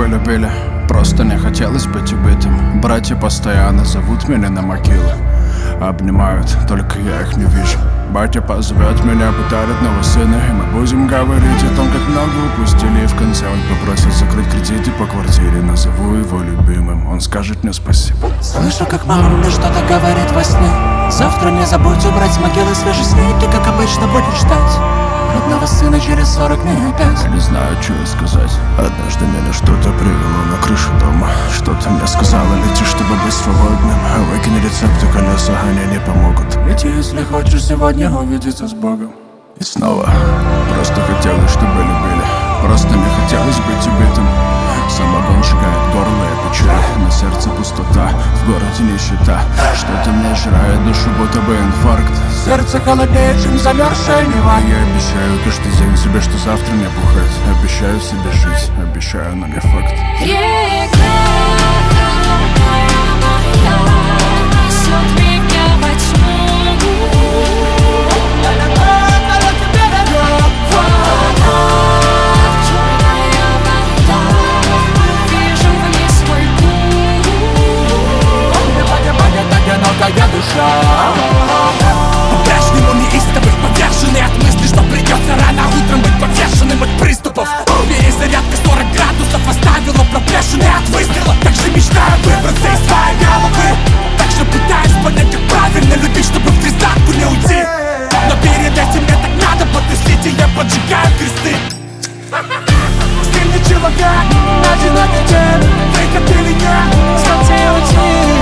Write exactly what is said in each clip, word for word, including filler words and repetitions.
любили, просто не хотелось быть убитым. Братья постоянно зовут меня на могилу, обнимают, только я их не вижу. Батя позовет меня, подарит нового сына, и мы будем говорить о том, как много упустили. И в конце он попросит закрыть кредиты по квартире. Назову его любимым, он скажет мне спасибо. Слышу, как мама мне что-то говорит во сне: завтра не забудь убрать с могилы свежий снег. И как обычно будешь ждать родного сына через сорок дней опять. Я не знаю, что сказать. Однажды меня что-то привело на крышу дома. Что-то мне сказала: лети, чтобы быть свободным. Выкини рецепты, колеса, они не помогут. Лети, если хочешь сегодня увидеться с Богом. И снова просто хотелось, чтобы любили, просто не хотелось быть убитым. Самогон сжигает горло и печаль, на сердце пустота, в городе нищета. Что-то мне жрает душу, будто бы инфаркт. Сердце холоднее, чем замерзшая Нева. Я обещаю каждый день себе, что завтра не бухать. Обещаю себе жить, обещаю, но не факт. Река моя несет меня во тьму. Одинокая душа, по-прежнему неистовый, поверженный от мысли, что придется рано утром быть повешенным от приступов. Перезарядка сорок градусов оставила проплешины от выстрела. Так же мечтаю выбраться из своей головы, так же пытаюсь понять, как правильно любить, чтобы в тридцатку не уйти. Но перед этим мне так надо потусить, и я поджигаю кресты. Сильный человек, одинокий день, выкатили я, смотрелась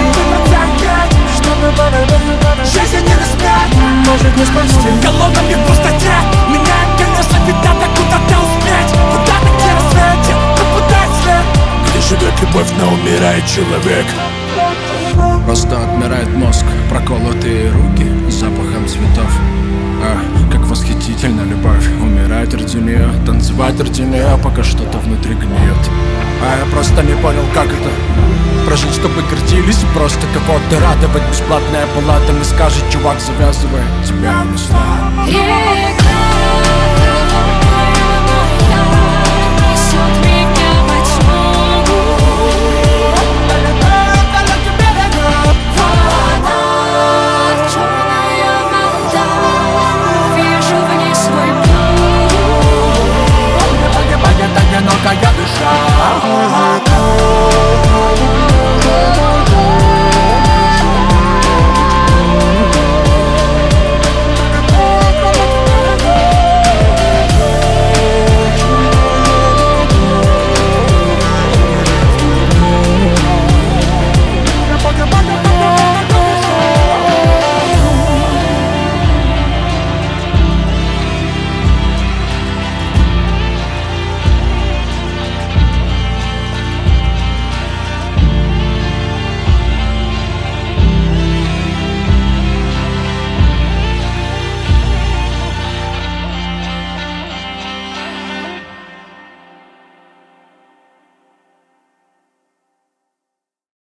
жизнь не наспять, может не спасти. Голодными в пустоте, меняет, конечно, ведь надо куда-то успеть. Куда-то, где рассвете, попадает след. Где живет любовь, но умирает человек. Просто отмирает мозг, проколотые руки с запахом цветов. А, как восхитительна любовь. Умирать ради нее, танцевать ради нее, пока что-то внутри гниет. А я просто не понял, как это прожить, чтобы гордились, и просто кого-то радовать. Бесплатная палата, мне скажет: чувак, завязывай, тебя унесла.